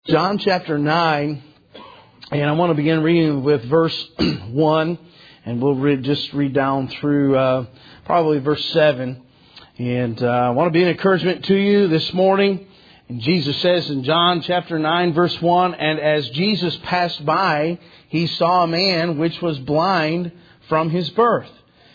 John chapter 9, and I want to begin reading with verse 1, and we'll just read down through probably verse 7. And I want to be an encouragement to you this morning. And Jesus says in John chapter 9, verse 1, "And as Jesus passed by, he saw a man which was blind from his birth.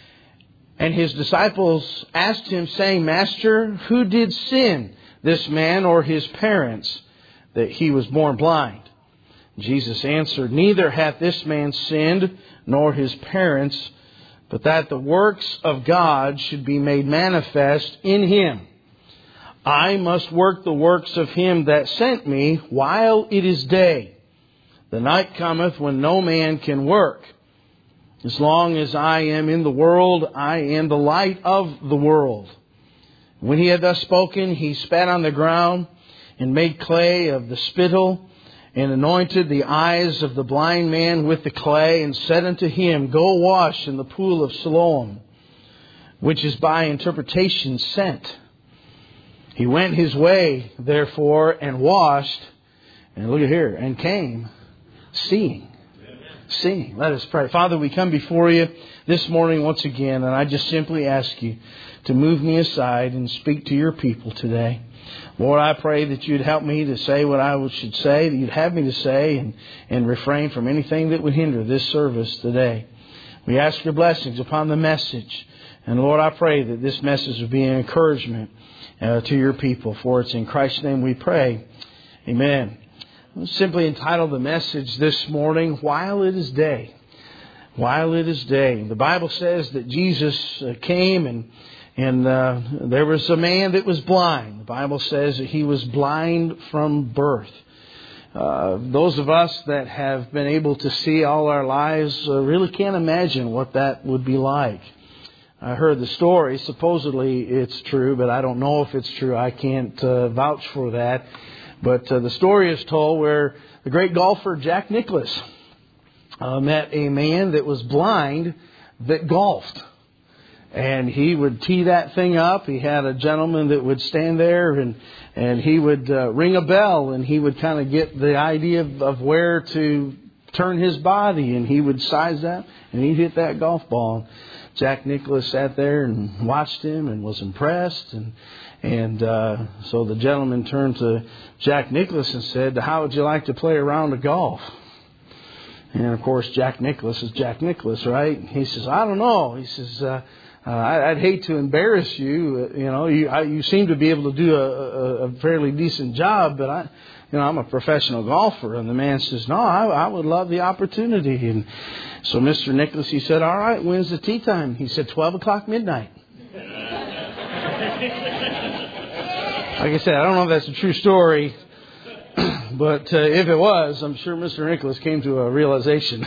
And his disciples asked him, saying, Master, who did sin, this man or his parents, that he was born blind? Jesus answered, Neither hath this man sinned, nor his parents, but that the works of God should be made manifest in him. I must work the works of him that sent me while it is day. The night cometh when no man can work. As long as I am in the world, I am the light of the world. When he had thus spoken, he spat on the ground, and made clay of the spittle, and anointed the eyes of the blind man with the clay, and said unto him, Go wash in the pool of Siloam, which is by interpretation sent. He went his way, therefore, and washed, and look at here, and came seeing. Seeing. Let us pray. Father, we come before you this morning once again, and I just simply ask you to move me aside and speak to your people today. Lord, I pray that you'd help me to say what I should say, that you'd have me to say, and refrain from anything that would hinder this service today. We ask your blessings upon the message. And Lord, I pray that this message would be an encouragement to your people. For it's in Christ's name we pray. Amen. I'll simply entitle the message this morning, While It Is Day. While it is day. The Bible says that Jesus came and there was a man that was blind. The Bible says that he was blind from birth. Those of us that have been able to see all our lives really can't imagine what that would be like. I heard the story. Supposedly it's true, but I don't know if it's true. I can't vouch for that. But the story is told where the great golfer Jack Nicklaus met a man that was blind that golfed. And he would tee that thing up. He had a gentleman that would stand there and he would ring a bell, and he would kind of get the idea of where to turn his body, and he would size that and he'd hit that golf ball. Jack Nicklaus sat there and watched him and was impressed. And so the gentleman turned to Jack Nicklaus and said, How would you like to play a round of golf? And of course, Jack Nicklaus is Jack Nicklaus, right? He says, I don't know. He says, I'd hate to embarrass you. You seem to be able to do a fairly decent job, but I'm a professional golfer. And the man says, No, I would love the opportunity. And so Mr. Nicklaus, he said, All right, when's the tee time? He said, 12 o'clock midnight. Like I said, I don't know if that's a true story, but if it was, I'm sure Mr. Nicklaus came to a realization.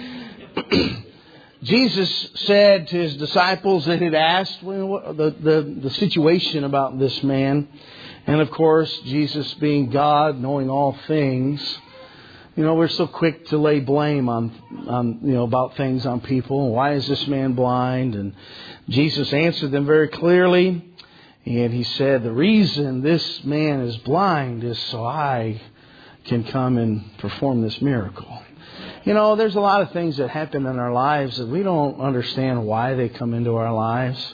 Jesus said to his disciples that had asked the situation about this man. And of course, Jesus being God, knowing all things, we're so quick to lay blame on about things on people. Why is this man blind? And Jesus answered them very clearly. And he said, the reason this man is blind is so I can come and perform this miracle. There's a lot of things that happen in our lives that we don't understand why they come into our lives.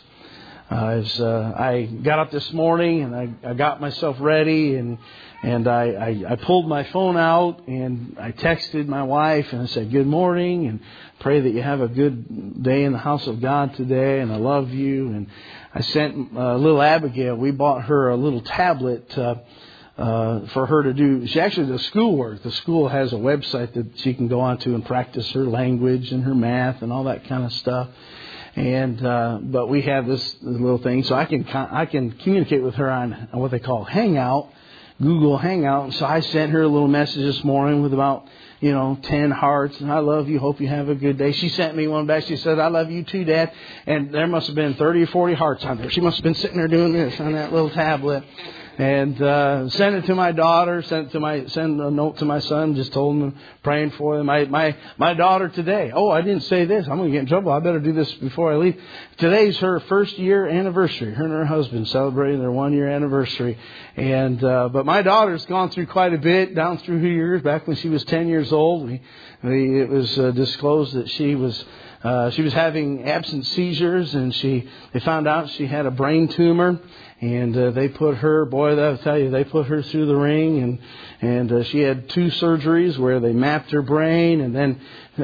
I got up this morning and I got myself ready and I pulled my phone out and I texted my wife and I said, Good morning, and pray that you have a good day in the house of God today, and I love you. And I sent little Abigail, we bought her a little tablet for her to do. She actually does schoolwork. The school has a website that she can go onto and practice her language and her math and all that kind of stuff. And but we have this little thing, so I can communicate with her on what they call Hangout, Google Hangout. So I sent her a little message this morning with about 10 hearts, and I love you, hope you have a good day. She sent me one back. She said, I love you too, Dad. And there must have been 30 or 40 hearts on there. She must have been sitting there doing this on that little tablet. And sent it to my daughter, sent a note to my son, just told him, praying for them. My daughter today, I didn't say this, I'm going to get in trouble, I better do this before I leave. Today's her first year anniversary. Her and her husband celebrating their 1 year anniversary. And but my daughter's gone through quite a bit, down through her years. Back when she was 10 years old, it was disclosed that she was having absent seizures, and they found out she had a brain tumor, and they put her, I'll tell you, they put her through the ring, and she had 2 surgeries where they mapped her brain, and then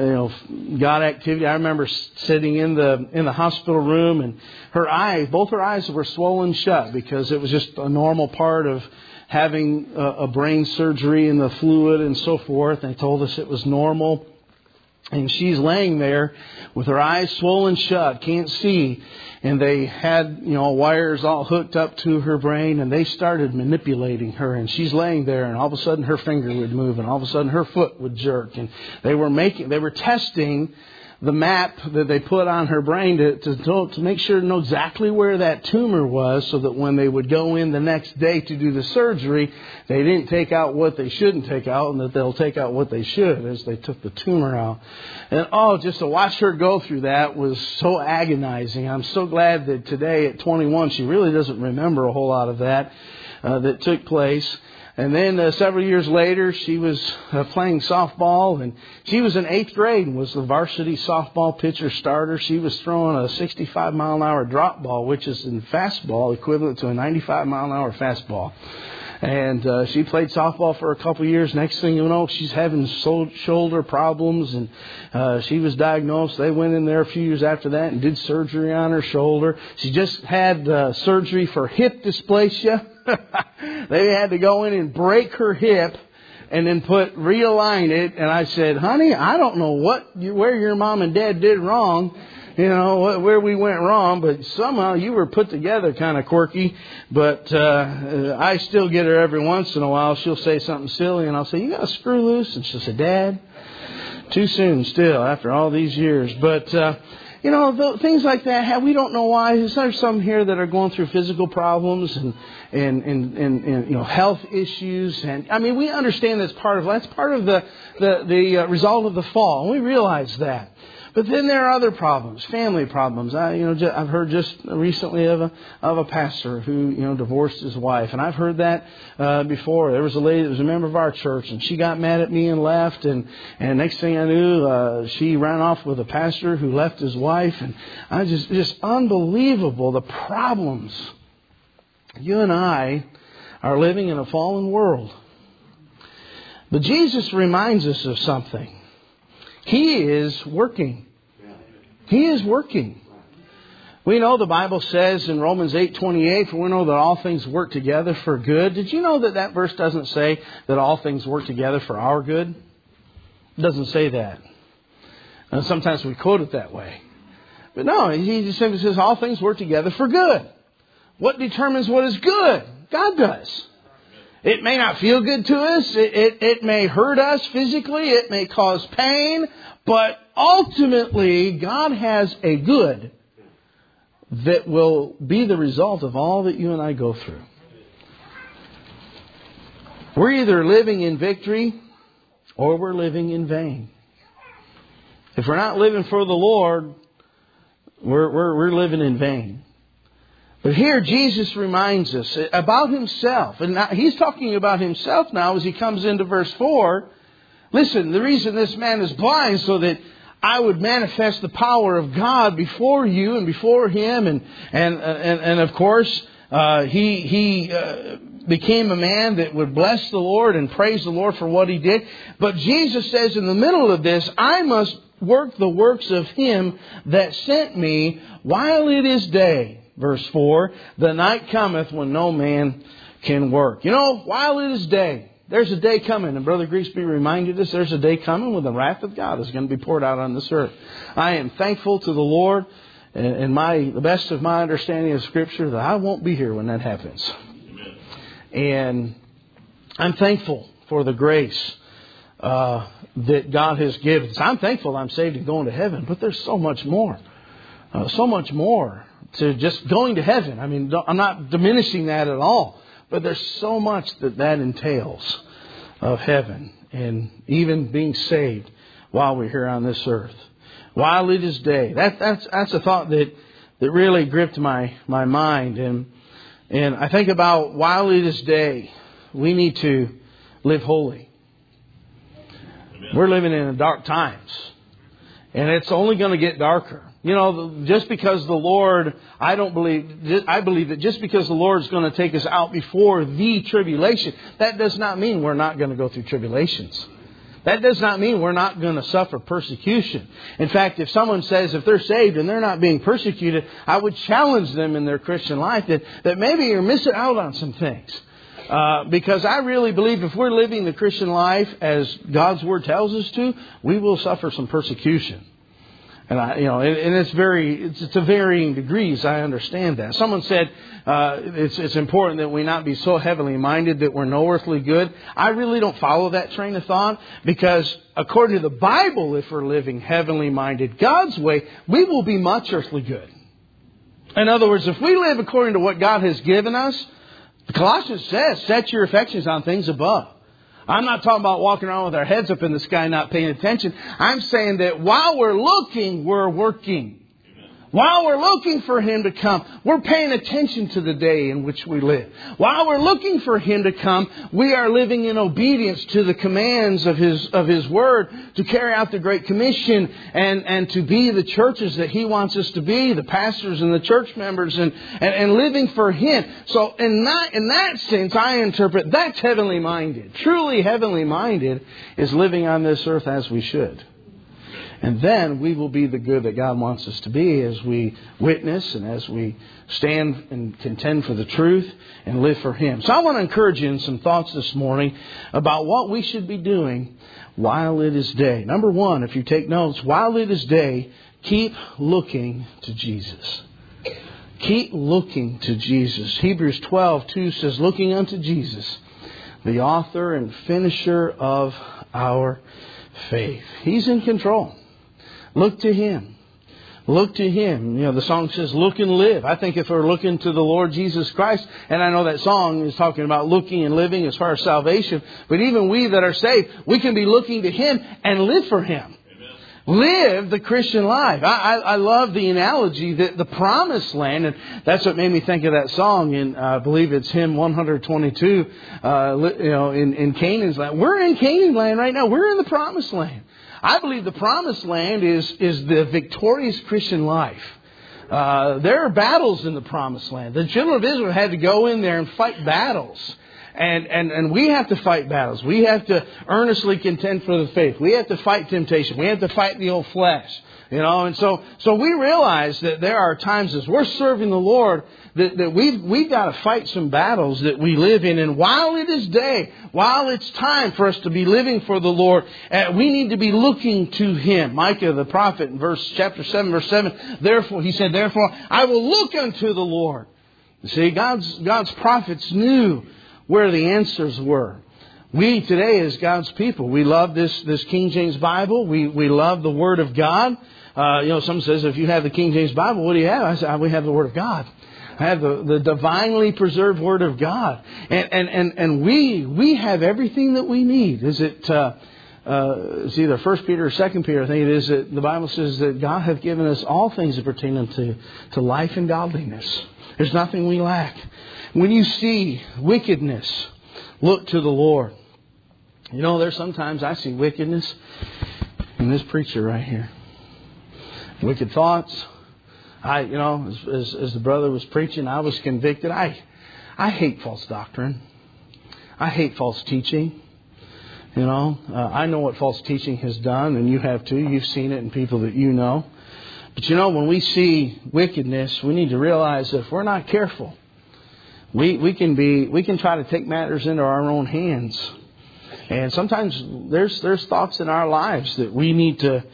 got activity. I remember sitting in the hospital room, and both her eyes were swollen shut because it was just a normal part of having a brain surgery and the fluid and so forth. They told us it was normal. And she's laying there with her eyes swollen shut, can't see. And they had, wires all hooked up to her brain, and they started manipulating her. And she's laying there, and all of a sudden her finger would move, and all of a sudden her foot would jerk. And they were testing the map that they put on her brain to make sure to know exactly where that tumor was, so that when they would go in the next day to do the surgery, they didn't take out what they shouldn't take out, and that they'll take out what they should as they took the tumor out. And just to watch her go through that was so agonizing. I'm so glad that today at 21 she really doesn't remember a whole lot of that took place. And then several years later, she was playing softball, and she was in 8th grade and was the varsity softball pitcher starter. She was throwing a 65-mile-an-hour drop ball, which is in fastball equivalent to a 95-mile-an-hour fastball. And she played softball for a couple of years. Next thing you know, she's having shoulder problems, and she was diagnosed. They went in there a few years after that and did surgery on her shoulder. She just had surgery for hip dysplasia. They had to go in and break her hip and then realign it. And I said, honey, I don't know where your mom and dad did wrong, where we went wrong, but somehow you were put together kind of quirky. But I still get her every once in a while. She'll say something silly, and I'll say, you got a screw loose? And she'll say, Dad, too soon still after all these years. But things like that, we don't know why. There's some here that are going through physical problems and health issues. And I mean, we understand that's part of the result of the fall. And we realize that. But then there are other problems, family problems. I've heard just recently of a pastor who, divorced his wife. And I've heard that before. There was a lady that was a member of our church, and she got mad at me and left. And next thing I knew, she ran off with a pastor who left his wife. And I just unbelievable, the problems. You and I are living in a fallen world. But Jesus reminds us of something. He is working. He is working. We know the Bible says in Romans 8:28, for we know that all things work together for good. Did you know that verse doesn't say that all things work together for our good? It doesn't say that. And sometimes we quote it that way. But no, he simply says all things work together for good. What determines what is good? God does. It may not feel good to us. It may hurt us physically. It may cause pain. But ultimately, God has a good that will be the result of all that you and I go through. We're either living in victory or we're living in vain. If we're not living for the Lord, we're living in vain. But here Jesus reminds us about Himself. And now, He's talking about Himself now as He comes into verse 4. Listen, the reason this man is blind is so that I would manifest the power of God before you and before Him. And of course, He became a man that would bless the Lord and praise the Lord for what He did. But Jesus says in the middle of this, I must work the works of Him that sent me while it is day. Verse 4, the night cometh when no man can work. While it is day, there's a day coming. And Brother Grigsby reminded us there's a day coming when the wrath of God is going to be poured out on this earth. I am thankful to the Lord and the best of my understanding of Scripture that I won't be here when that happens. Amen. And I'm thankful for the grace that God has given us. I'm thankful I'm saved and going to heaven. But there's so much more. So much more to just going to heaven. I mean, I'm not diminishing that at all. But there's so much that entails of heaven and even being saved while we're here on this earth. While it is day. That's a thought that really gripped my mind. And I think about while it is day, we need to live holy. We're living in dark times. And it's only going to get darker. You know, just because the Lord, I believe that just because the Lord is going to take us out before the tribulation, that does not mean we're not going to go through tribulations. That does not mean we're not going to suffer persecution. In fact, if someone says if they're saved and they're not being persecuted, I would challenge them in their Christian life that maybe you're missing out on some things. Because I really believe if we're living the Christian life as God's Word tells us to, we will suffer some persecution. And it's to varying degrees. I understand that. Someone said it's important that we not be so heavenly minded that we're no earthly good. I really don't follow that train of thought, because according to the Bible, if we're living heavenly minded God's way, we will be much earthly good. In other words, if we live according to what God has given us, Colossians says, set your affections on things above. I'm not talking about walking around with our heads up in the sky not paying attention. I'm saying that while we're looking, we're working. While we're looking for Him to come, we're paying attention to the day in which we live. While we're looking for Him to come, we are living in obedience to the commands of His Word to carry out the Great Commission and to be the churches that He wants us to be, the pastors and the church members, and living for Him. So in that sense, I interpret that's heavenly minded. Truly heavenly minded is living on this earth as we should. And then we will be the good that God wants us to be as we witness and as we stand and contend for the truth and live for Him. So I want to encourage you in some thoughts this morning about what we should be doing while it is day. Number one, if you take notes, while it is day, keep looking to Jesus. Keep looking to Jesus. Hebrews 12:2 says, looking unto Jesus, the author and finisher of our faith. He's in control. Look to Him. Look to Him. You know, the song says, look and live. I think if we're looking to the Lord Jesus Christ, and I know that song is talking about looking and living as far as salvation, but even we that are saved, we can be looking to Him and live for Him. Amen. Live the Christian life. I love the analogy that the promised land, and that's what made me think of that song, and I believe it's hymn 122, in Canaan's land. We're in Canaan land right now. We're in the promised land. I believe the promised land is the victorious Christian life. There are battles in the promised land. The children of Israel had to go in there and fight battles. And we have to fight battles. We have to earnestly contend for the faith. We have to fight temptation. We have to fight the old flesh. You know, and so we realize that there are times as we're serving the Lord that we've got to fight some battles that we live in. And while it is day, while it's time for us to be living for the Lord, we need to be looking to Him. Micah the prophet in chapter 7, verse 7, he said, therefore I will look unto the Lord. You see, God's prophets knew where the answers were. We today as God's people, we love this King James Bible. We love the Word of God. Someone says, if you have the King James Bible, what do you have? I said, we have the Word of God. I have the divinely preserved Word of God. And we have everything that we need. Is it it's either 1 Peter or 2 Peter, I think it is, that the Bible says that God hath given us all things that pertain unto life and godliness. There's nothing we lack. When you see wickedness, look to the Lord. You know, there's sometimes I see wickedness in this preacher right here. Wicked thoughts. As the brother was preaching, I was convicted. I hate false doctrine. I hate false teaching. You know, I know what false teaching has done, and you have too. You've seen it in people that you know. But you know, when we see wickedness, we need to realize that if we're not careful, we can try to take matters into our own hands. And sometimes there's thoughts in our lives that we need to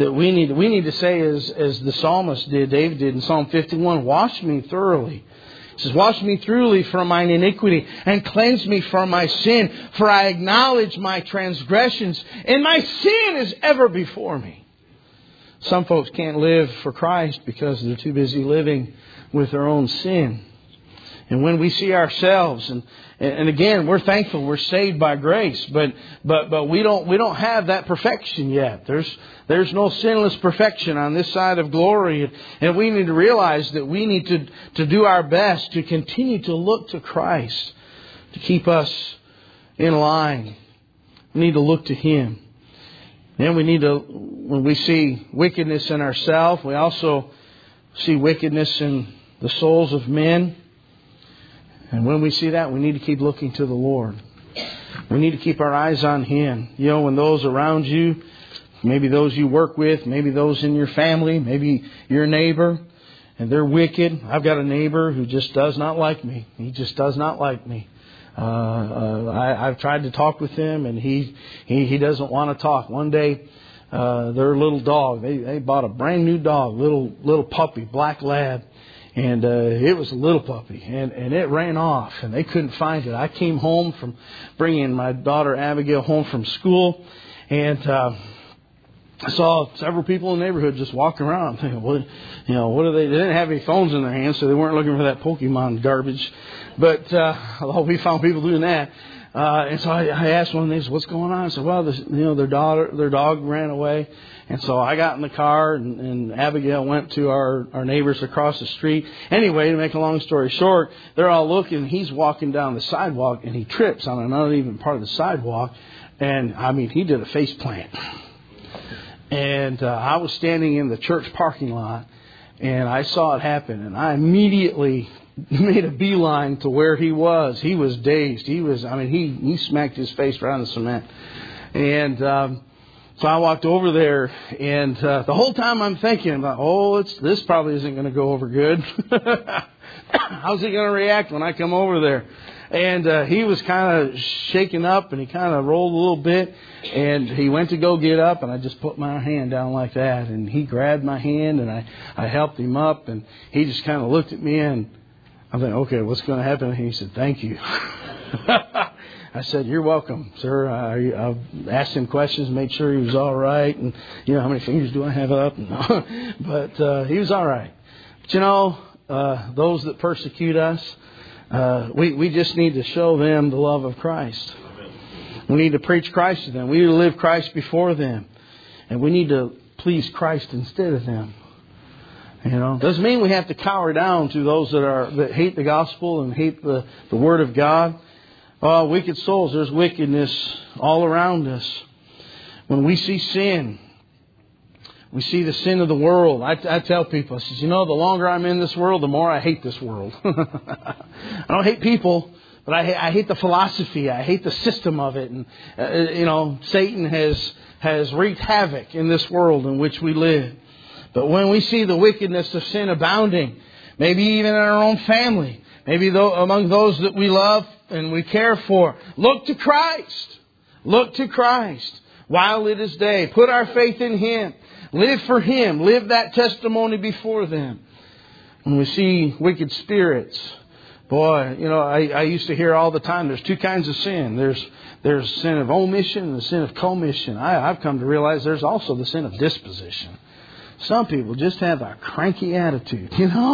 say as the psalmist did, David did in Psalm 51, wash me thoroughly. It says, wash me thoroughly from mine iniquity and cleanse me from my sin, for I acknowledge my transgressions and my sin is ever before me. Some folks can't live for Christ because they're too busy living with their own sin. And when we see ourselves, and again, we're thankful we're saved by grace, but we don't have that perfection yet. There's no sinless perfection on this side of glory, and we need to realize that we need to do our best to continue to look to Christ to keep us in line. We need to look to Him. Then we need to, when we see wickedness in ourselves, we also see wickedness in the souls of men. And when we see that, we need to keep looking to the Lord. We need to keep our eyes on Him. You know, when those around you, maybe those you work with, maybe those in your family, maybe your neighbor, and they're wicked. I've got a neighbor who just does not like me. He just does not like me. I've tried to talk with him, and he doesn't want to talk. One day, their little dog, they bought a brand new dog, little puppy, black lab. And it was a little puppy, and it ran off, and they couldn't find it. I came home from bringing my daughter Abigail home from school, and I saw several people in the neighborhood just walking around. I'm thinking, what are they? They didn't have any phones in their hands, so they weren't looking for that Pokemon garbage. But although we found people doing that. And so I asked one of these, what's going on? I said, well, their dog ran away. And so I got in the car, and Abigail went to our neighbors across the street. Anyway, to make a long story short, they're all looking. He's walking down the sidewalk, and he trips on an uneven part of the sidewalk. And, I mean, he did a face plant. And I was standing in the church parking lot, and I saw it happen. And I immediately made a beeline to where he was. He was dazed. He smacked his face right on the cement. And so I walked over there, and the whole time I'm thinking about, this probably isn't going to go over good. How's he going to react when I come over there? And he was kind of shaken up, and he kind of rolled a little bit, and he went to go get up, and I just put my hand down like that, and he grabbed my hand, and I helped him up, and he just kind of looked at me, and I'm thinking, okay, what's going to happen? And he said, thank you. I said, you're welcome, sir. I asked him questions, made sure he was all right. And, how many fingers do I have up? But he was all right. But, those that persecute us, we just need to show them the love of Christ. We need to preach Christ to them. We need to live Christ before them. And we need to please Christ instead of them. Doesn't mean we have to cower down to those that hate the gospel and hate the Word of God. Wicked souls, there's wickedness all around us. When we see sin, we see the sin of the world. I tell people, I says, the longer I'm in this world, the more I hate this world. I don't hate people, but I hate the philosophy. I hate the system of it. And Satan has wreaked havoc in this world in which we live. But when we see the wickedness of sin abounding, maybe even in our own family, maybe among those that we love and we care for, look to Christ. Look to Christ while it is day. Put our faith in Him. Live for Him. Live that testimony before them. When we see wicked spirits, boy, I used to hear all the time, there's two kinds of sin. There's sin of omission and the sin of commission. I've come to realize there's also the sin of disposition. Some people just have a cranky attitude,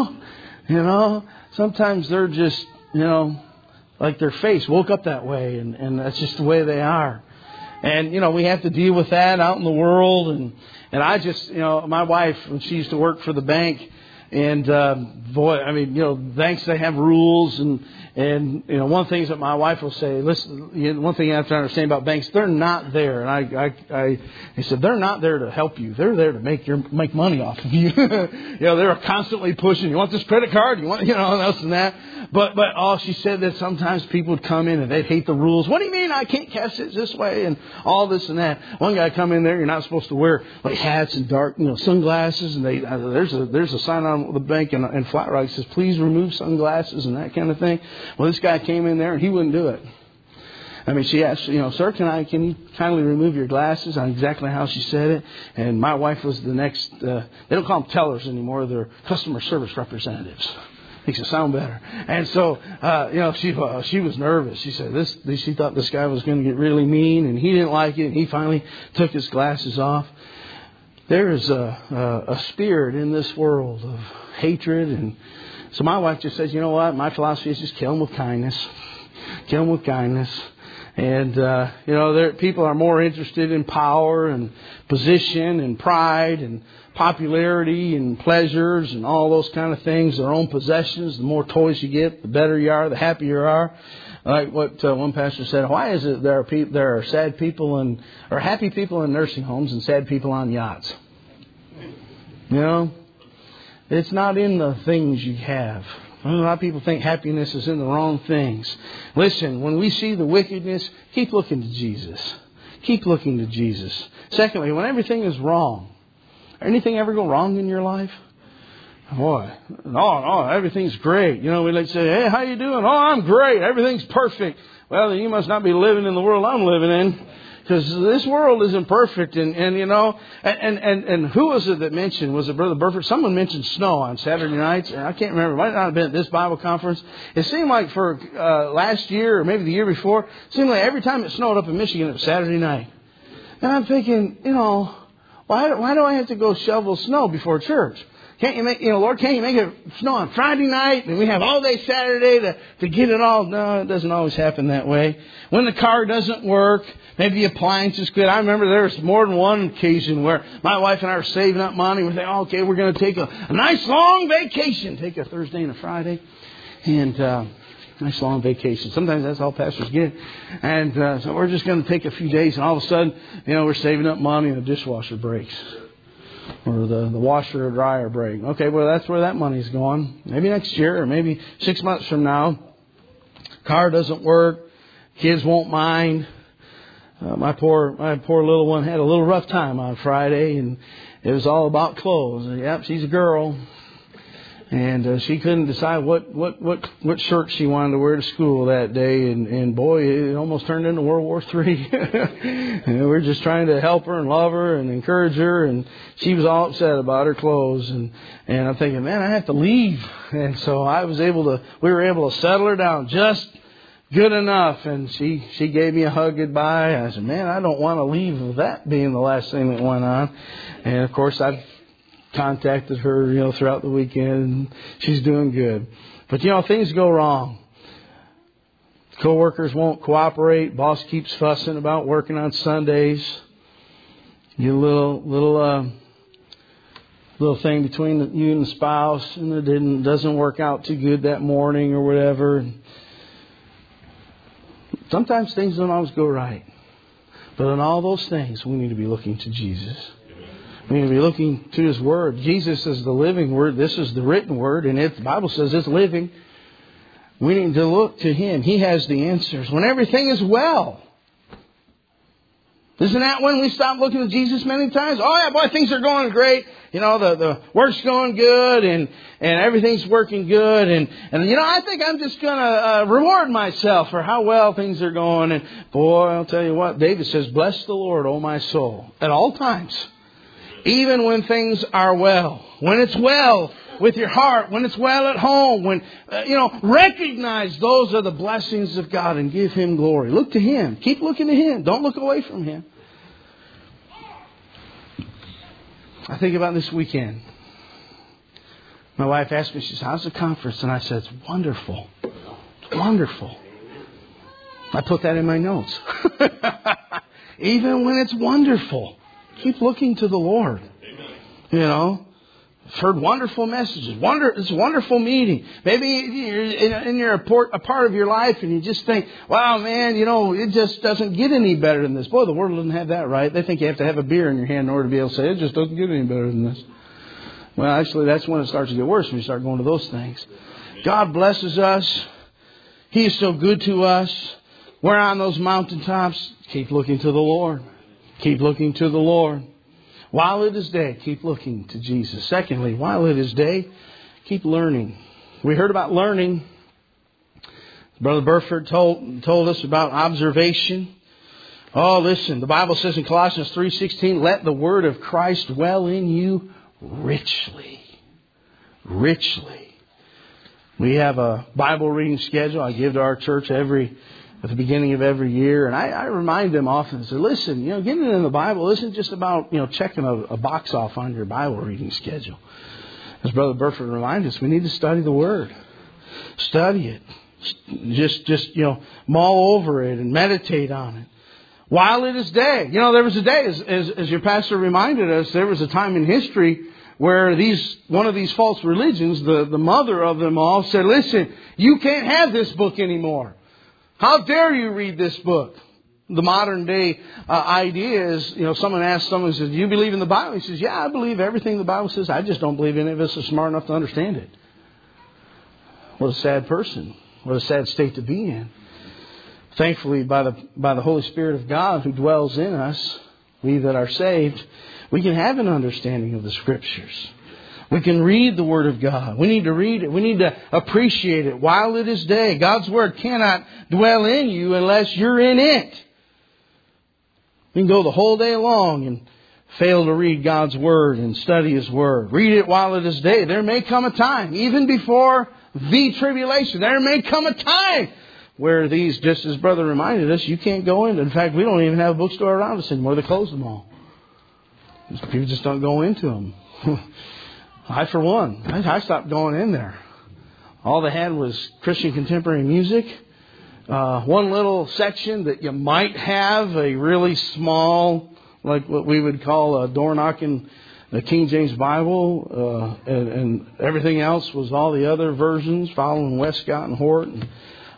Sometimes they're just, like their face woke up that way, and that's just the way they are. And, we have to deal with that out in the world. And I just, my wife, when she used to work for the bank, and banks, they have rules, and one of the things that my wife will say, listen, one thing you have to understand about banks, they're not there. And I said, they're not there to help you. They're there to make money off of you. They're constantly pushing. You want this credit card? You want, this and that. But she said that sometimes people would come in and they'd hate the rules. What do you mean I can't cash it this way? And all this and that. One guy come in there, you're not supposed to wear like hats and dark, sunglasses. And there's a sign on the bank in Flat Rock that says, please remove sunglasses and that kind of thing. Well, this guy came in there and he wouldn't do it. She asked, sir, can you kindly remove your glasses? On exactly how she said it. And my wife was the next, they don't call them tellers anymore. They're customer service representatives. Makes it sound better. And so, she was nervous. She said she thought this guy was going to get really mean, and he didn't like it. And he finally took his glasses off. There is a spirit in this world of hatred So my wife just says, you know what? My philosophy is just kill them with kindness. Kill them with kindness. And, people are more interested in power and position and pride and popularity and pleasures and all those kind of things, their own possessions. The more toys you get, the better you are, the happier you are. Like what one pastor said, why is it there are sad people or happy people in nursing homes and sad people on yachts? It's not in the things you have. A lot of people think happiness is in the wrong things. Listen, when we see the wickedness, keep looking to Jesus. Keep looking to Jesus. Secondly, when everything is wrong, anything ever go wrong in your life? Boy, no, everything's great. We like to say, hey, how you doing? Oh, I'm great. Everything's perfect. Well, you must not be living in the world I'm living in. Because this world isn't perfect, and who was it that mentioned? Was it Brother Burford? Someone mentioned snow on Saturday nights. I can't remember. It might not have been at this Bible conference. It seemed like for last year or maybe the year before, it seemed like every time it snowed up in Michigan, it was Saturday night. And I'm thinking, why do I have to go shovel snow before church? Can't you make, Lord, can't you make it snow on Friday night and we have all day Saturday to get it all? No, it doesn't always happen that way. When the car doesn't work, maybe the appliances quit. I remember there was more than one occasion where my wife and I were saving up money. We're thinking, okay, we're going to take a nice long vacation. Take a Thursday and a Friday. And, nice long vacation. Sometimes that's all pastors get. And, so we're just going to take a few days and all of a sudden, we're saving up money and the dishwasher breaks. Or the washer or dryer break. Okay, well, that's where that money's going. Maybe next year or maybe 6 months from now. Car doesn't work. Kids won't mind. My poor little one had a little rough time on Friday, and it was all about clothes. Yep, she's a girl. And she couldn't decide what shirt she wanted to wear to school that day. And boy, it almost turned into World War III. And we're just trying to help her and love her and encourage her. And she was all upset about her clothes. And I'm thinking, man, I have to leave. And so we were able to settle her down just good enough. And she gave me a hug goodbye. I said, man, I don't want to leave with that being the last thing that went on. And of course, I've contacted her, throughout the weekend. She's doing good. But, things go wrong. Coworkers won't cooperate. Boss keeps fussing about working on Sundays. Get a little thing between you and the spouse, and it doesn't work out too good that morning or whatever. Sometimes things don't always go right. But in all those things, we need to be looking to Jesus. We need to be looking to His Word. Jesus is the living Word. This is the written Word. And the Bible says it's living. We need to look to Him. He has the answers. When everything is well. Isn't that when we stop looking to Jesus many times? Oh yeah, boy, things are going great. The work's going good and everything's working good. And I think I'm just going to reward myself for how well things are going. And boy, I'll tell you what, David says, bless the Lord, O my soul, at all times. Even when things are well, when it's well with your heart, when it's well at home, when, recognize those are the blessings of God and give Him glory. Look to Him. Keep looking to Him. Don't look away from Him. I think about this weekend. My wife asked me, she said, how's the conference? And I said, it's wonderful. It's wonderful. I put that in my notes. Even when it's wonderful. Keep looking to the Lord. I've heard wonderful messages. It's a wonderful meeting. Maybe you're a part of your life and you just think, wow, man, it just doesn't get any better than this. Boy, the world doesn't have that right. They think you have to have a beer in your hand in order to be able to say, it just doesn't get any better than this. Well, actually, that's when it starts to get worse, when you start going to those things. God blesses us. He is so good to us. We're on those mountaintops. Keep looking to the Lord. Keep looking to the Lord. While it is day, keep looking to Jesus. Secondly, while it is day, keep learning. We heard about learning. Brother Burford told us about observation. Oh, listen, the Bible says in Colossians 3:16, let the word of Christ dwell in you richly. Richly. We have a Bible reading schedule I give to our church at the beginning of every year. And I remind them often, say, listen, getting in the Bible isn't just about, checking a box off on your Bible reading schedule. As Brother Burford reminded us, we need to study the Word. Study it. Just mull over it and meditate on it. While it is day. There was a day, as your pastor reminded us, there was a time in history where one of these false religions, the mother of them all, said, listen, you can't have this book anymore. How dare you read this book? The modern day idea is, someone says, do you believe in the Bible? He says, yeah, I believe everything the Bible says. I just don't believe any of us are smart enough to understand it. What a sad person. What a sad state to be in. Thankfully, by the Holy Spirit of God who dwells in us, we that are saved, we can have an understanding of the Scriptures. We can read the Word of God. We need to read it. We need to appreciate it while it is day. God's Word cannot dwell in you unless you're in it. We can go the whole day long and fail to read God's Word and study His Word. Read it while it is day. There may come a time, even before the tribulation, there may come a time where these, just as Brother reminded us, you can't go in. In fact, we don't even have a bookstore around us anymore. They closed them all. People just don't go into them. I, for one, I stopped going in there. All they had was Christian contemporary music. One little section that you might have a really small, like what we would call a door knocking, the King James Bible, and everything else was all the other versions following Westcott and Hort. And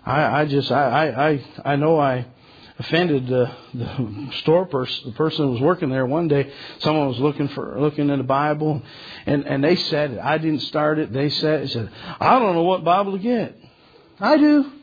I know I offended the store person, the person who was working there. One day, someone was looking in the Bible, and they said, I didn't start it. They said, I don't know what Bible to get. I do.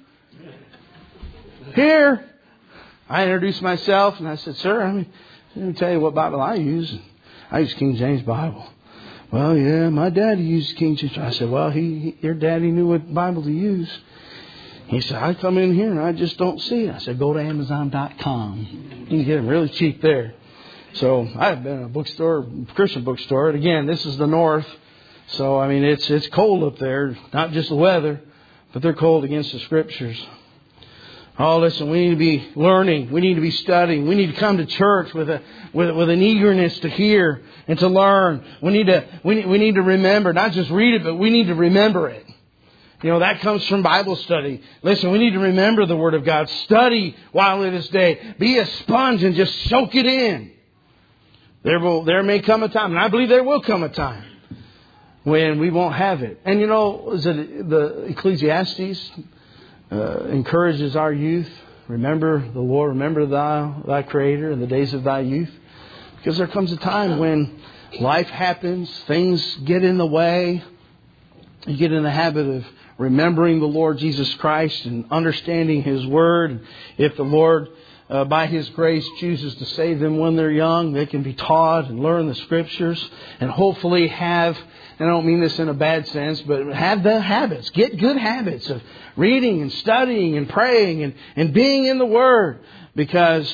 Here, I introduced myself and I said, sir, let me tell you what Bible I use. I use King James Bible. Well, yeah, my daddy used King James. I said, well, your daddy knew what Bible to use. He said, I come in here and I just don't see it. I said, go to Amazon.com. You can get them really cheap there. So I've been in a bookstore, Christian bookstore. And again, this is the north. So, it's cold up there. Not just the weather, but they're cold against the Scriptures. Oh, listen, we need to be learning. We need to be studying. We need to come to church with an eagerness to hear and to learn. We need to remember, not just read it, but we need to remember it. That comes from Bible study. Listen, we need to remember the Word of God. Study while it is day. Be a sponge and just soak it in. There may come a time, and I believe there will come a time, when we won't have it. And the Ecclesiastes encourages our youth. Remember the Lord, remember thy Creator in the days of thy youth. Because there comes a time when life happens, things get in the way. You get in the habit of remembering the Lord Jesus Christ and understanding His Word. If the Lord, by His grace, chooses to save them when they're young, they can be taught and learn the Scriptures and hopefully have, and I don't mean this in a bad sense, but have the habits. Get good habits of reading and studying and praying and being in the Word. Because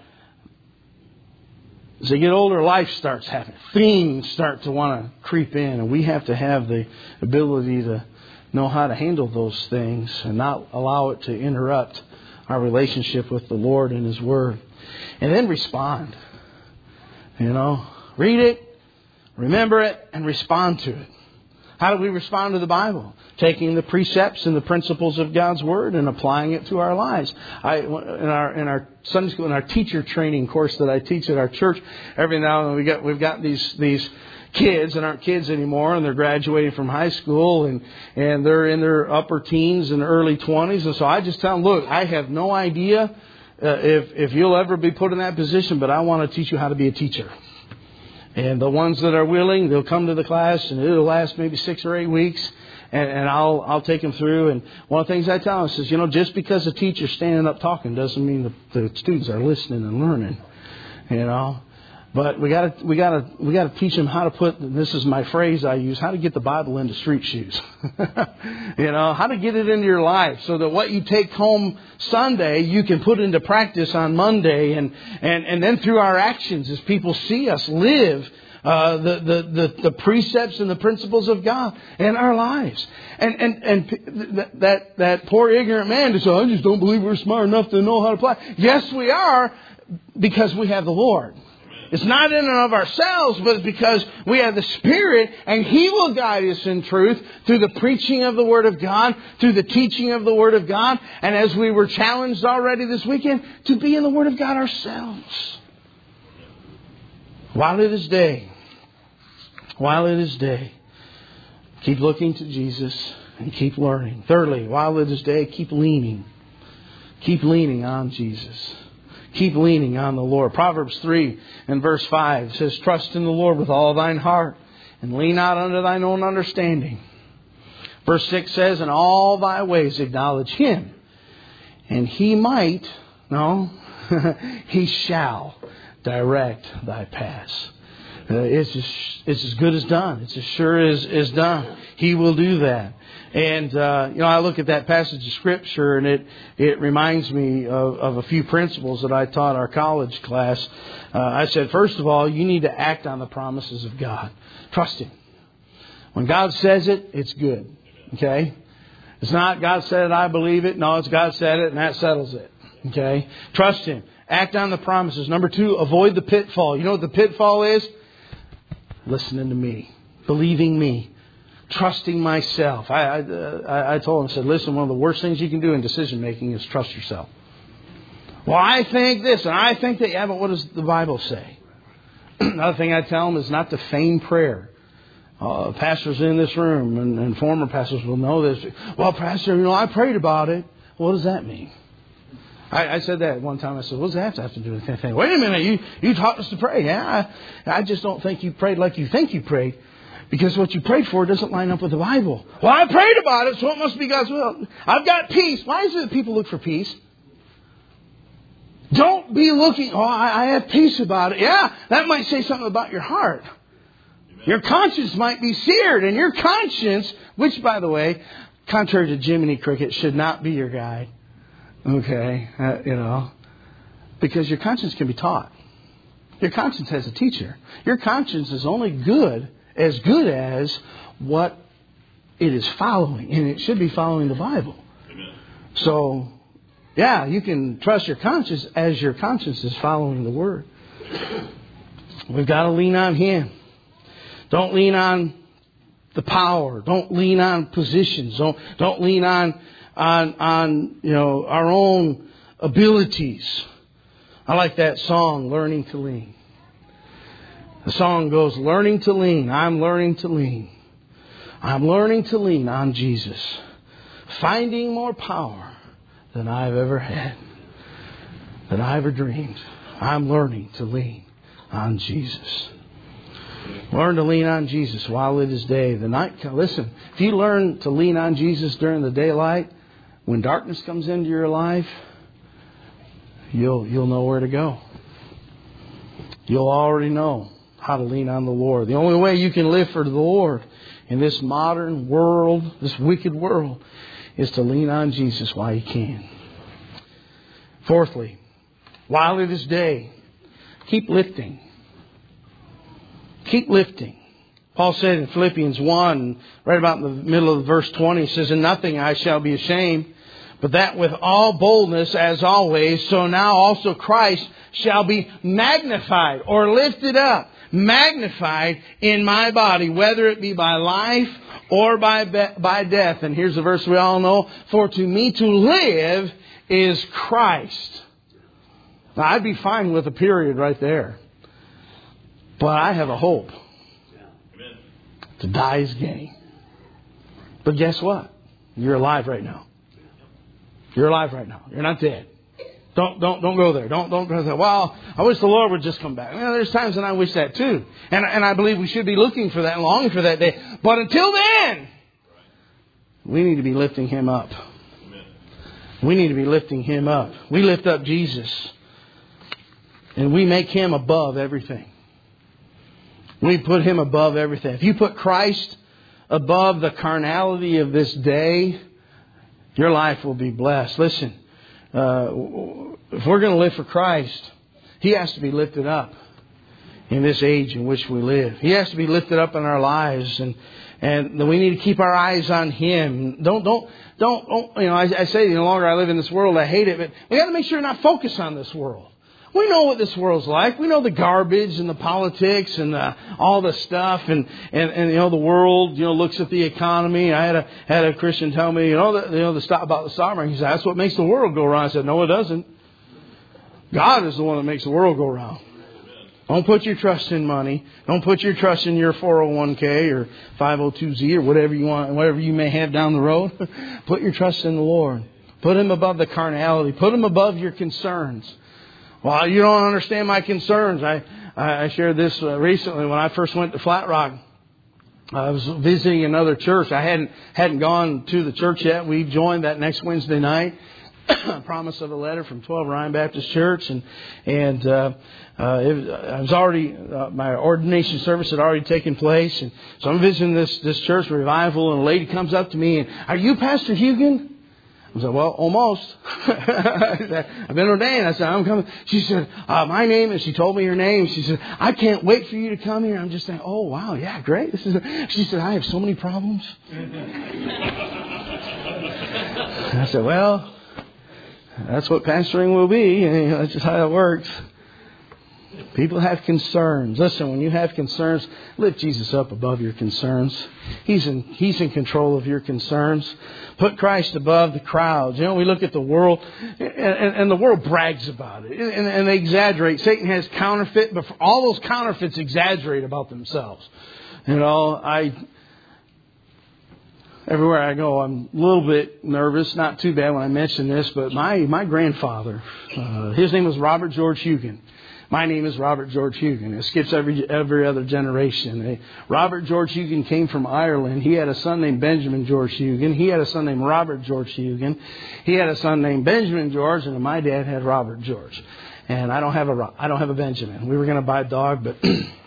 as they get older, life starts happening. Things start to want to creep in. And we have to have the ability to know how to handle those things and not allow it to interrupt our relationship with the Lord and His Word. And then respond. Read it, remember it, and respond to it. How do we respond to the Bible? Taking the precepts and the principles of God's Word and applying it to our lives. In our Sunday school, in our teacher training course that I teach at our church, every now and then we've got these kids that aren't kids anymore, and they're graduating from high school, and they're in their upper teens and early 20s. And so I just tell them, look, I have no idea if you'll ever be put in that position, but I want to teach you how to be a teacher. And the ones that are willing, they'll come to the class, and it'll last maybe 6 or 8 weeks, and I'll take them through. And one of the things I tell them is, just because the teacher's standing up talking doesn't mean the students are listening and learning. But we gotta teach them how to put, and this is my phrase I use, how to get the Bible into street shoes. How to get it into your life so that what you take home Sunday, you can put into practice on Monday, and then through our actions as people see us live the precepts and the principles of God in our lives. And that poor ignorant man just said, I just don't believe we're smart enough to know how to apply. Yes, we are, because we have the Lord. It's not in and of ourselves, but it's because we have the Spirit, and He will guide us in truth through the preaching of the Word of God, through the teaching of the Word of God, and as we were challenged already this weekend, to be in the Word of God ourselves. While it is day, keep looking to Jesus and keep learning. Thirdly, while it is day, keep leaning. Keep leaning on Jesus. Keep leaning on the Lord. Proverbs 3 and verse 5 says, trust in the Lord with all thine heart and lean not unto thine own understanding. Verse 6 says, in all thy ways acknowledge Him, and He shall direct thy paths. It's as good as done. It's as sure as done. He will do that. And, I look at that passage of Scripture and it reminds me of a few principles that I taught our college class. I said, first of all, you need to act on the promises of God. Trust Him. When God says it, it's good. Okay? It's not God said it, I believe it. No, it's God said it and that settles it. Okay? Trust Him. Act on the promises. Number 2, avoid the pitfall. You know what the pitfall is? Listening to me. Believing me. Trusting myself. I told him, I said, listen, one of the worst things you can do in decision making is trust yourself. Well, I think this and I think that. Yeah, but what does the Bible say? Another thing I tell them is not to feign prayer. Pastors in this room and former pastors will know this. Well, Pastor, I prayed about it. What does that mean? I said that one time. I said, what does that have to do with anything? Wait a minute, you taught us to pray. Yeah, I just don't think you prayed like you think you prayed. Because what you prayed for doesn't line up with the Bible. Well, I prayed about it, so it must be God's will. I've got peace. Why is it that people look for peace? Don't be looking, I have peace about it. Yeah, that might say something about your heart. Amen. Your conscience might be seared. And your conscience, which, by the way, contrary to Jiminy Cricket, should not be your guide. Okay, because your conscience can be taught. Your conscience has a teacher. Your conscience is only as good as what it is following. And it should be following the Bible. Amen. So, yeah, you can trust your conscience as your conscience is following the Word. We've got to lean on Him. Don't lean on the power. Don't lean on positions. Don't lean on our own abilities. I like that song, Learning to Lean. The song goes, learning to lean. I'm learning to lean. I'm learning to lean on Jesus. Finding more power than I've ever had. Than I ever dreamed. I'm learning to lean on Jesus. Learn to lean on Jesus while it is day. The night, listen, if you learn to lean on Jesus during the daylight, when darkness comes into your life, you'll know where to go. You'll already know how to lean on the Lord. The only way you can live for the Lord in this modern world, this wicked world, is to lean on Jesus while you can. Fourthly, while it is day, keep lifting. Keep lifting. Paul said in Philippians 1, right about in the middle of verse 20, he says, in nothing I shall be ashamed, but that with all boldness as always, so now also Christ shall be magnified or lifted up. Magnified in my body, whether it be by life or by death. And here's the verse we all know. For to me to live is Christ. Now, I'd be fine with a period right there. But I have a hope. To die is gain. But guess what? You're alive right now. You're alive right now. You're not dead. Don't go there. Don't go there. Well, I wish the Lord would just come back. There's times when I wish that too. And I believe we should be looking for that and longing for that day. But until then, we need to be lifting Him up. We need to be lifting Him up. We lift up Jesus. And we make Him above everything. We put Him above everything. If you put Christ above the carnality of this day, your life will be blessed. Listen. If we're going to live for Christ, He has to be lifted up in this age in which we live. He has to be lifted up in our lives, and we need to keep our eyes on Him. Don't. I say the longer I live in this world, I hate it, but we got to make sure we're not focused on this world. We know what this world's like. We know the garbage and the politics and all the stuff and the world looks at the economy. I had a Christian tell me the stuff about the stock market. He said, that's what makes the world go round. I said, no, it doesn't. God is the one that makes the world go round. Don't put your trust in money. Don't put your trust in your 401k or 502z or whatever you want, whatever you may have down the road. Put your trust in the Lord. Put Him above the carnality. Put Him above your concerns. Well, you don't understand my concerns. I shared this recently when I first went to Flat Rock. I was visiting another church. I hadn't gone to the church yet. We joined that next Wednesday night. Promise of a letter from 12 Ryan Baptist Church, I was already my ordination service had already taken place, and so I'm visiting this church revival, and a lady comes up to me and, "Are you Pastor Hugan?" I said, "Well, almost." I've been ordained. I said, "I'm coming." She said, "My name," and she told me her name. She said, "I can't wait for you to come here." I'm just saying, "Oh wow, yeah, great." She said, "I have so many problems." I said, "Well, that's what pastoring will be. That's just how it works." People have concerns. Listen, when you have concerns, lift Jesus up above your concerns. He's in control of your concerns. Put Christ above the crowds. We look at the world, and the world brags about it, and they exaggerate. Satan has counterfeit, but all those counterfeits exaggerate about themselves. Everywhere I go, I'm a little bit nervous. Not too bad when I mention this, but my grandfather, his name was Robert George Hugan. My name is Robert George Hugan. It skips every other generation. Robert George Hugan came from Ireland. He had a son named Benjamin George Hugan. He had a son named Robert George Hugan. He had a son named Benjamin George, and my dad had Robert George. And I don't have a Benjamin. We were going to buy a dog, but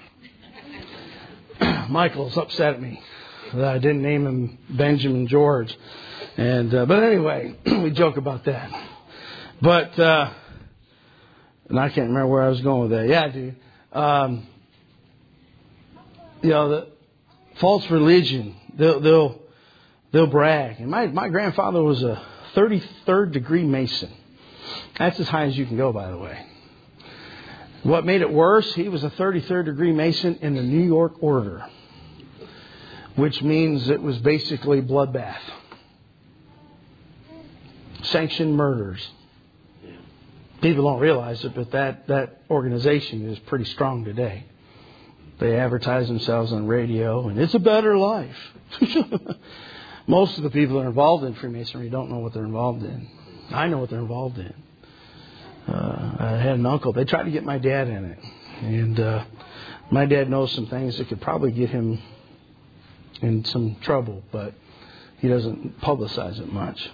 Michael's upset at me that I didn't name him Benjamin George. But anyway, we joke about that. But and I can't remember where I was going with that. Yeah, I do. The false religion, they'll brag. And my grandfather was a 33rd degree Mason. That's as high as you can go, by the way. What made it worse, he was a 33rd degree Mason in the New York Order, which means it was basically bloodbath. Sanctioned murders. People don't realize it, but that organization is pretty strong today. They advertise themselves on radio, and it's a better life. Most of the people that are involved in Freemasonry don't know what they're involved in. I know what they're involved in. I had an uncle. They tried to get my dad in it. And my dad knows some things that could probably get him in some trouble, but he doesn't publicize it much.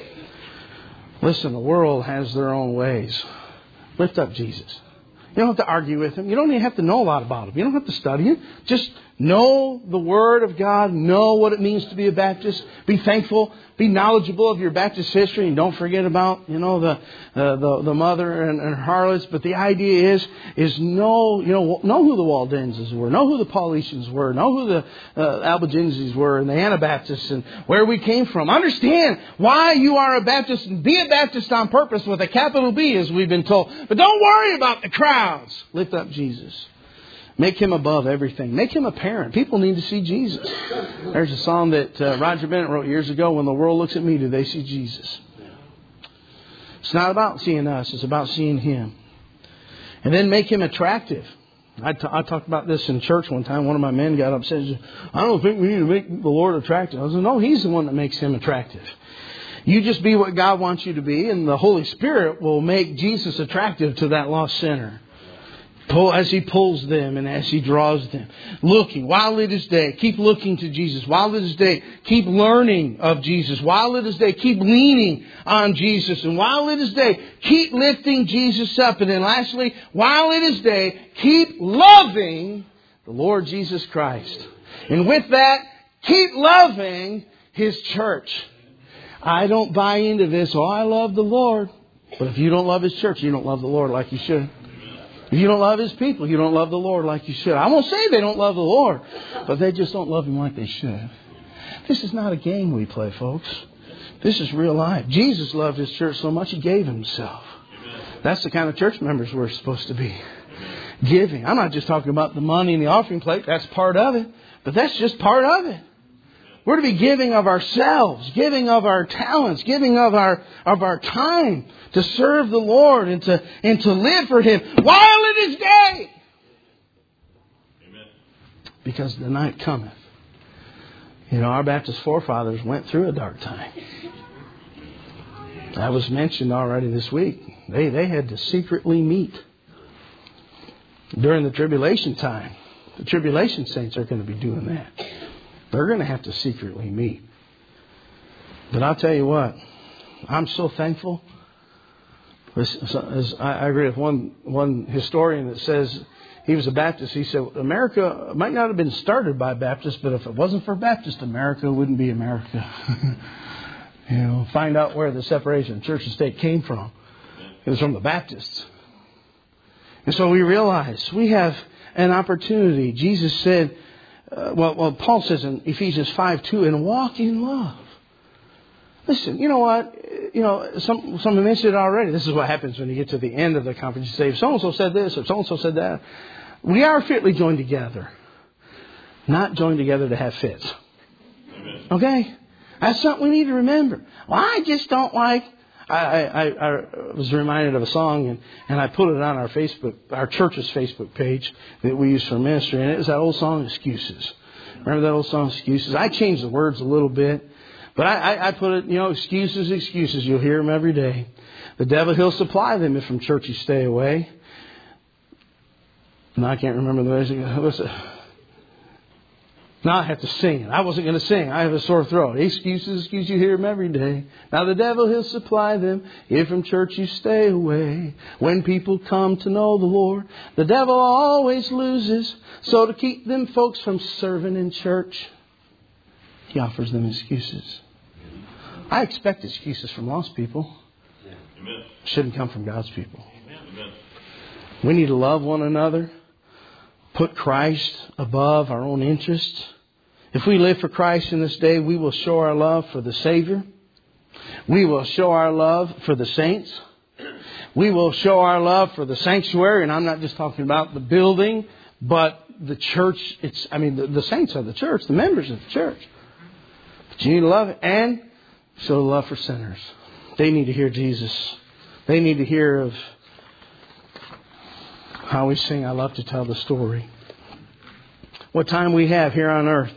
Listen, the world has their own ways. Lift up Jesus. You don't have to argue with Him. You don't even have to know a lot about Him. You don't have to study Him. Just know the Word of God. Know what it means to be a Baptist. Be thankful. Be knowledgeable of your Baptist history. And don't forget about, the mother and her harlots. But the idea is know who the Waldenses were. Know who the Paulicians were. Know who the Albigenses were and the Anabaptists and where we came from. Understand why you are a Baptist and be a Baptist on purpose with a capital B, as we've been told. But don't worry about the crowds. Lift up Jesus. Make Him above everything. Make Him apparent. People need to see Jesus. There's a song that Roger Bennett wrote years ago. When the world looks at me, do they see Jesus? It's not about seeing us. It's about seeing Him. And then make Him attractive. I talked about this in church one time. One of my men got upset and said, "I don't think we need to make the Lord attractive." I said, "No, He's the one that makes Him attractive. You just be what God wants you to be, and the Holy Spirit will make Jesus attractive to that lost sinner. As He pulls them and as He draws them. Looking while it is day. Keep looking to Jesus. While it is day, keep learning of Jesus. While it is day, keep leaning on Jesus. And while it is day, keep lifting Jesus up. And then lastly, while it is day, keep loving the Lord Jesus Christ. And with that, keep loving His church. I don't buy into this. Oh, I love the Lord. But if you don't love His church, you don't love the Lord like you should. If you don't love His people, you don't love the Lord like you should. I won't say they don't love the Lord, but they just don't love Him like they should. This is not a game we play, folks. This is real life. Jesus loved His church so much He gave Himself. That's the kind of church members we're supposed to be. Giving. I'm not just talking about the money in the offering plate. That's part of it. But that's just part of it. We're to be giving of ourselves, giving of our talents, giving of our time to serve the Lord and to live for Him while it is day. Amen. Because the night cometh. You know, our Baptist forefathers went through a dark time. That was mentioned already this week. They had to secretly meet during the tribulation time. The tribulation saints are going to be doing that. They're going to have to secretly meet. But I'll tell you what, I'm so thankful. As I agree with one historian that says he was a Baptist. He said America might not have been started by Baptists, but if it wasn't for Baptists, America wouldn't be America. You know, find out where the separation of church and state came from. It was from the Baptists. And so we realize we have an opportunity. Jesus said, Paul says in Ephesians 5:2, and walk in love. Listen, you know what? You know, someone mentioned it already. This is what happens when you get to the end of the conference. You say, so-and-so said this or so-and-so said that. We are fitly joined together. Not joined together to have fits. Amen. Okay? That's something we need to remember. Well, I just don't like... I was reminded of a song, and I put it on our church's Facebook page that we use for ministry, and it was that old song, Excuses. Remember that old song, Excuses? I changed the words a little bit, but I put it, you know, excuses, excuses. You'll hear them every day. The devil, he'll supply them if from church you stay away. And I can't remember the words. Now I have to sing it. I wasn't going to sing. I have a sore throat. Excuses, excuses, you hear them every day. Now the devil, he'll supply them if from church you stay away. When people come to know the Lord, the devil always loses. So to keep them folks from serving in church, he offers them excuses. I expect excuses from lost people. Amen. Shouldn't come from God's people. Amen. We need to love one another. Put Christ above our own interests. If we live for Christ in this day, we will show our love for the Savior. We will show our love for the saints. We will show our love for the sanctuary. And I'm not just talking about the building, but the church. The saints are the church, the members of the church. But you need to love it and show love for sinners. They need to hear Jesus. They need to hear of how we sing, I love to tell the story. What time we have here on earth,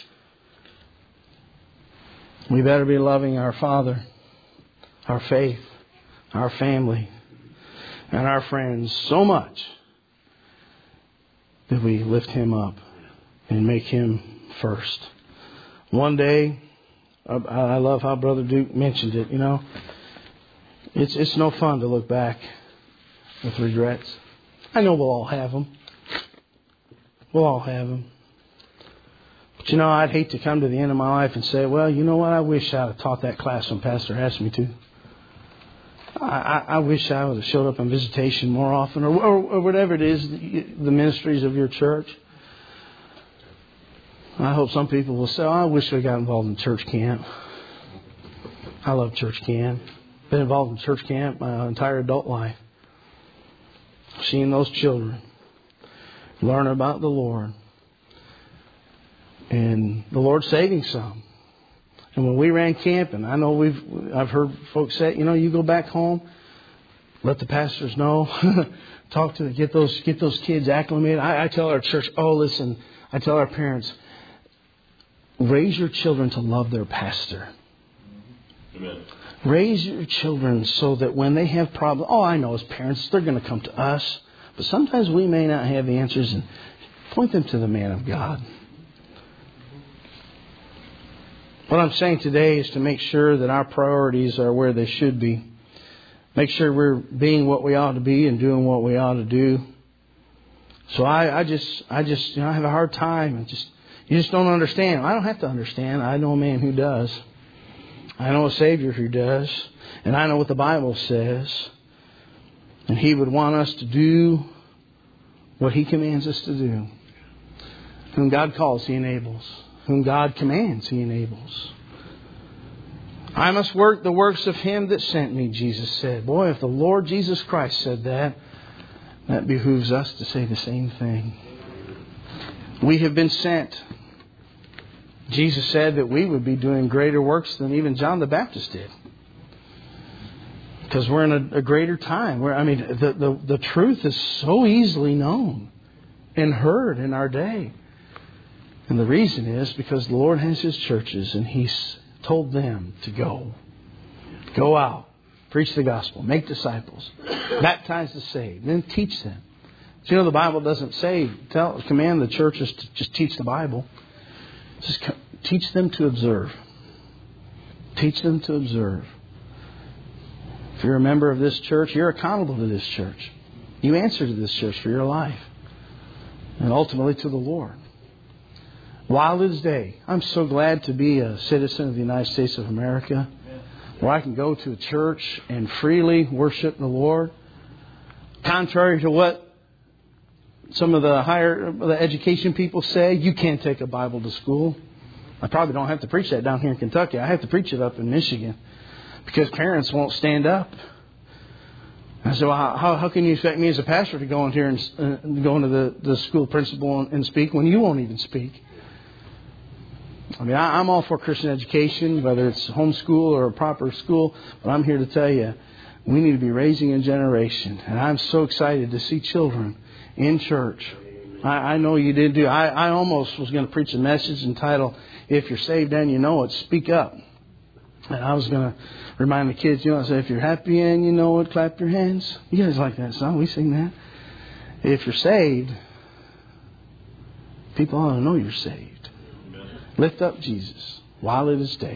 we better be loving our Father, our faith, our family, and our friends so much that we lift Him up and make Him first. One day, I love how Brother Duke mentioned it, you know. It's no fun to look back with regrets. I know we'll all have them. We'll all have them. But you know, I'd hate to come to the end of my life and say, well, you know what? I wish I'd have taught that class when Pastor asked me to. I wish I would have showed up on visitation more often or whatever it is, the ministries of your church. I hope some people will say, I wish I got involved in church camp. I love church camp. Been involved in church camp my entire adult life. Seeing those children learn about the Lord. And the Lord saving some. And when we ran camping, I know I've heard folks say, you know, you go back home, let the pastors know, talk to them, get those kids acclimated. I tell our church, I tell our parents, raise your children to love their pastor. Amen. Raise your children so that when they have problems, I know as parents, they're going to come to us. But sometimes we may not have the answers, and point them to the man of God. What I'm saying today is to make sure that our priorities are where they should be. Make sure we're being what we ought to be and doing what we ought to do. So I just I have a hard time. You just don't understand. I don't have to understand. I know a man who does. I know a Savior who does. And I know what the Bible says. And He would want us to do what He commands us to do. Whom God calls, He enables. Whom God commands, He enables. I must work the works of Him that sent me, Jesus said. Boy, if the Lord Jesus Christ said that, that behooves us to say the same thing. We have been sent. Jesus said that we would be doing greater works than even John the Baptist did. Because we're in a greater time. The truth is so easily known and heard in our day. And the reason is because the Lord has His churches and He's told them to go. Go out. Preach the gospel. Make disciples. Baptize the saved. Then teach them. So, the Bible doesn't command the churches to just teach the Bible. Just teach them to observe. Teach them to observe. If you're a member of this church, you're accountable to this church. You answer to this church for your life. And ultimately to the Lord. While it is day, I'm so glad to be a citizen of the United States of America, where I can go to a church and freely worship the Lord. Contrary to what some of the education people say, you can't take a Bible to school. I probably don't have to preach that down here in Kentucky. I have to preach it up in Michigan because parents won't stand up. I said, well, how can you expect me as a pastor to go in here and go into the school principal and speak when you won't even speak? I'm all for Christian education, whether it's homeschool or a proper school. But I'm here to tell you, we need to be raising a generation. And I'm so excited to see children in church. I know you did do. I almost was going to preach a message entitled, If You're Saved and You Know It, Speak Up. And I was going to remind the kids, I say, if you're happy and you know it, clap your hands. You guys like that song? We sing that. If you're saved, people ought to know you're saved. Lift up Jesus while it is day.